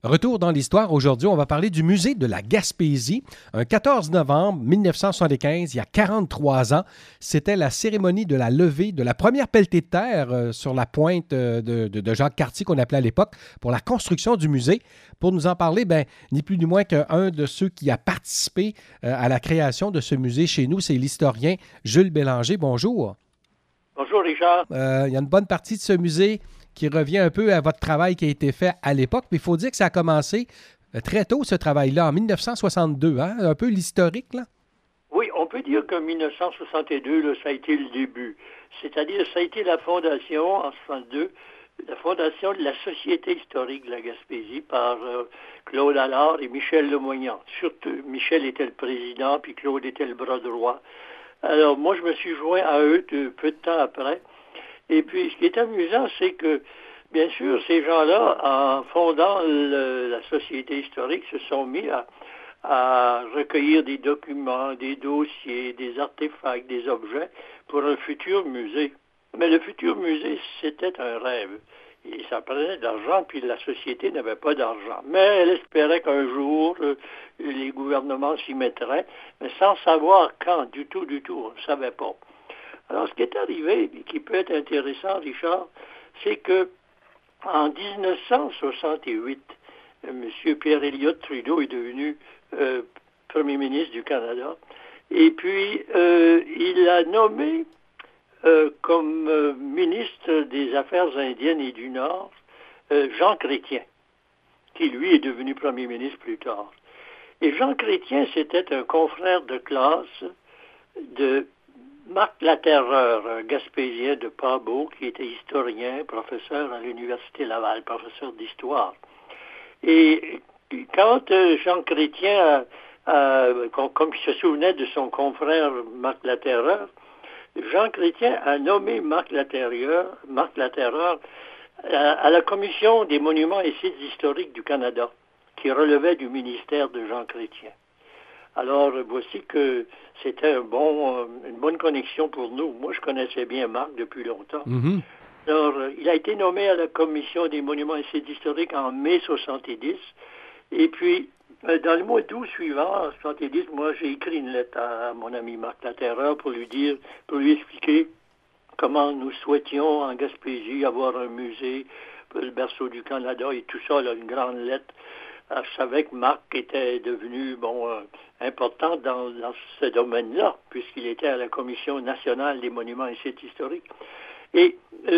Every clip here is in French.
Retour dans l'histoire. Aujourd'hui, on va parler du musée de la Gaspésie. Un 14 novembre 1975, il y a 43 ans, c'était la cérémonie de la levée de la première pelletée de terre sur la pointe de Jacques-Cartier qu'on appelait à l'époque pour la construction du musée. Pour nous en parler, ni plus ni moins qu'un de ceux qui a participé à la création de ce musée chez nous, c'est l'historien Jules Bélanger. Bonjour. Bonjour Richard. Il y a une bonne partie de ce musée qui revient un peu à votre travail qui a été fait à l'époque, mais il faut dire que ça a commencé très tôt, ce travail-là, en 1962, hein? Un peu l'historique, là? Oui, on peut dire que 1962, là, ça a été le début. C'est-à-dire, ça a été la fondation, en 62, la fondation de la Société historique de la Gaspésie par Claude Allard et Michel Lemoignan. Surtout, Michel était le président, puis Claude était le bras droit. Alors, moi, je me suis joint à eux peu de temps après. Et puis, ce qui est amusant, c'est que, bien sûr, ces gens-là, en fondant la Société historique, se sont mis à recueillir des documents, des dossiers, des artefacts, des objets pour un futur musée. Mais le futur musée, c'était un rêve. Et ça prenait de l'argent, puis la société n'avait pas d'argent. Mais elle espérait qu'un jour, les gouvernements s'y mettraient, mais sans savoir quand, du tout, on ne savait pas. Alors, ce qui est arrivé, et qui peut être intéressant, Richard, c'est que en 1968, M. Pierre Elliott Trudeau est devenu Premier ministre du Canada, et puis il a nommé comme ministre des Affaires indiennes et du Nord Jean Chrétien, qui lui est devenu Premier ministre plus tard. Et Jean Chrétien, c'était un confrère de classe de Marc Laterreur, un Gaspésien de Pas-Beau, qui était historien, professeur à l'Université Laval, professeur d'histoire. Et quand Jean Chrétien, comme il se souvenait de son confrère Marc Laterreur, Jean Chrétien a nommé Marc Laterreur à la Commission des monuments et sites historiques du Canada, qui relevait du ministère de Jean Chrétien. Alors, voici que c'était une bonne connexion pour nous. Moi, je connaissais bien Marc depuis longtemps. Mm-hmm. Alors, il a été nommé à la Commission des monuments et sites historiques en mai 70. Et puis, dans le mois d'août suivant, en 70, moi, j'ai écrit une lettre à mon ami Marc Laterreur pour lui expliquer comment nous souhaitions en Gaspésie avoir un musée, le berceau du Canada et tout ça, là, une grande lettre. Alors, je savais que Marc était devenu important dans ce domaine-là, puisqu'il était à la Commission nationale des monuments et sites historiques. Et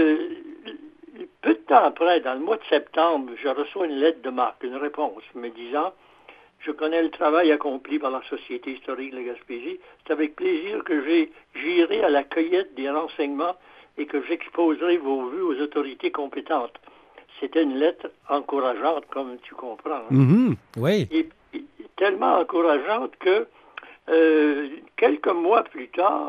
peu de temps après, dans le mois de septembre, je reçois une lettre de Marc, une réponse, me disant « Je connais le travail accompli par la Société historique de la Gaspésie. C'est avec plaisir que j'irai à la cueillette des renseignements et que j'exposerai vos vues aux autorités compétentes. » C'était une lettre encourageante, comme tu comprends. Hein? Mm-hmm. Oui. Et tellement encourageante que quelques mois plus tard,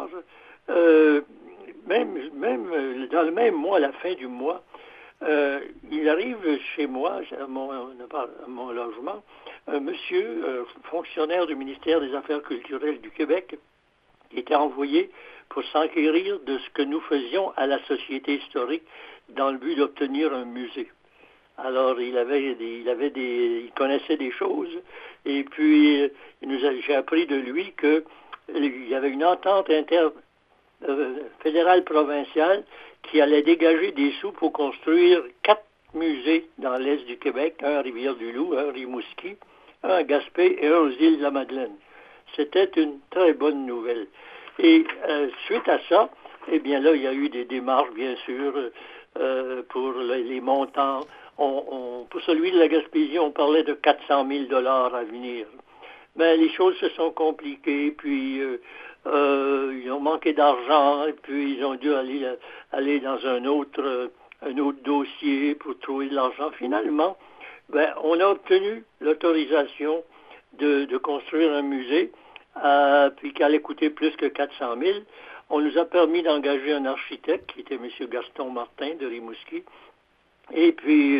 même dans le même mois, à la fin du mois, il arrive chez moi, à mon logement, un monsieur, fonctionnaire du ministère des Affaires culturelles du Québec, qui était envoyé pour s'enquérir de ce que nous faisions à la Société historique dans le but d'obtenir un musée. Alors, il connaissait des choses, et puis j'ai appris de lui qu'il y avait une entente fédérale provinciale qui allait dégager des sous pour construire 4 musées dans l'est du Québec, un à Rivière-du-Loup, un à Rimouski, un à Gaspé et un aux îles de la Madeleine. C'était une très bonne nouvelle. Et suite à ça, eh bien là, il y a eu des démarches, bien sûr, pour les montants. Pour celui de la Gaspésie, on parlait de 400 000 $ à venir. Mais les choses se sont compliquées, puis ils ont manqué d'argent, et puis ils ont dû aller dans un autre dossier pour trouver de l'argent. Finalement, on a obtenu l'autorisation de construire un musée, puis qui allait coûter plus que 400 000. On nous a permis d'engager un architecte, qui était M. Gaston Martin de Rimouski. Et puis,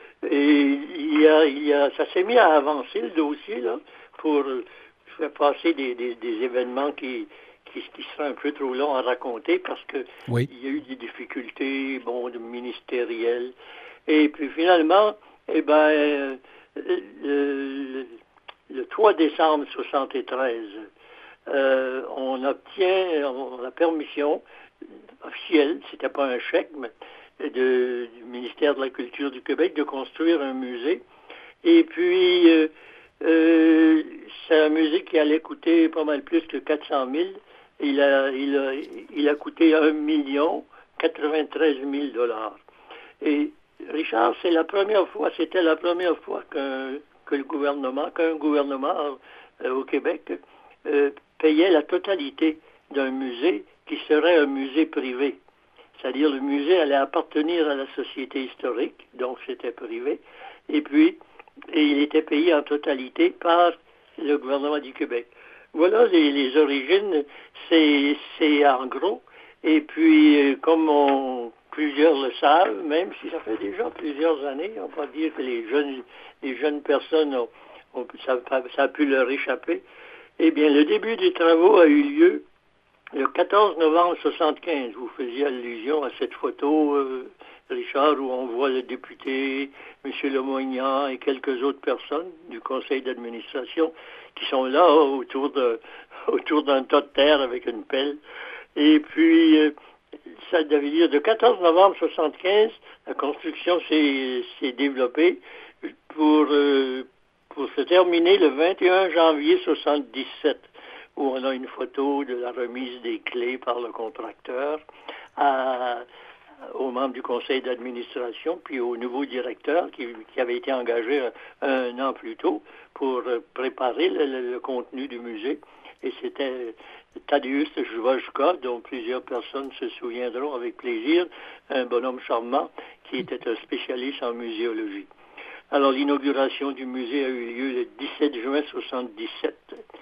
ça s'est mis à avancer, le dossier, là, pour faire passer des événements qui seraient un peu trop longs à raconter, parce que Oui. il y a eu des difficultés, ministérielles. Et puis, finalement, 3 décembre 73, on obtient la permission officielle, c'était pas un chèque, mais du ministère de la Culture du Québec de construire un musée. Et puis, c'est un musée qui allait coûter pas mal plus que 400 000. Il a coûté 1 093 000 $. Et Richard, c'était la première fois qu'un gouvernement au Québec payait la totalité d'un musée qui serait un musée privé. C'est-à-dire le musée allait appartenir à la Société historique, donc c'était privé, et il était payé en totalité par le gouvernement du Québec. Voilà les origines, c'est en gros. Et puis, comme plusieurs le savent, même si ça fait déjà plusieurs années, on va dire que les jeunes personnes, ça a pu leur échapper, eh bien, le début des travaux a eu lieu le 14 novembre 1975. Vous faisiez allusion à cette photo, Richard, où on voit le député, M. Lemoignan et quelques autres personnes du conseil d'administration qui sont là autour d'un tas de terre avec une pelle. Et puis, ça devait dire, de 14 novembre 1975, la construction s'est développée pour se terminer le 21 janvier 1977, où on a une photo de la remise des clés par le contracteur aux membres du conseil d'administration, puis au nouveau directeur qui avait été engagé un an plus tôt pour préparer le contenu du musée. Et c'était Tadeusz Żwojka, dont plusieurs personnes se souviendront avec plaisir, un bonhomme charmant qui était un spécialiste en muséologie. Alors l'inauguration du musée a eu lieu le 17 juin 1977.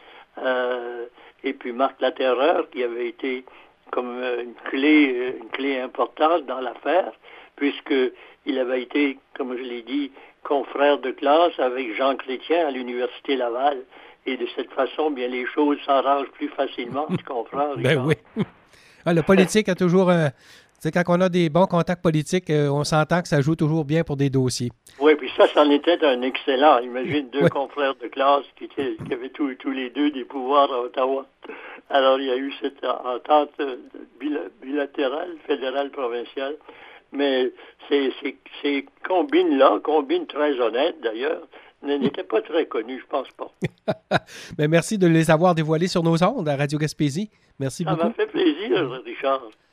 Et puis Marc Laterreur, qui avait été comme une clé importante dans l'affaire, puisqu'il avait été, comme je l'ai dit, confrère de classe avec Jean Chrétien à l'Université Laval. Et de cette façon, bien, les choses s'arrangent plus facilement, tu comprends, Richard? Ben oui. Le politique a toujours... quand on a des bons contacts politiques, on s'entend que ça joue toujours bien pour des dossiers. Oui, puis ça en était un excellent. Imagine deux confrères de classe qui avaient tous les deux des pouvoirs à Ottawa. Alors, il y a eu cette entente bilatérale, fédérale, provinciale. Mais ces combines-là, combines très honnêtes d'ailleurs, n'étaient pas très connues, je pense pas. Mais merci de les avoir dévoilées sur nos ondes à Radio Gaspésie. Merci beaucoup. Ça m'a fait plaisir, Richard.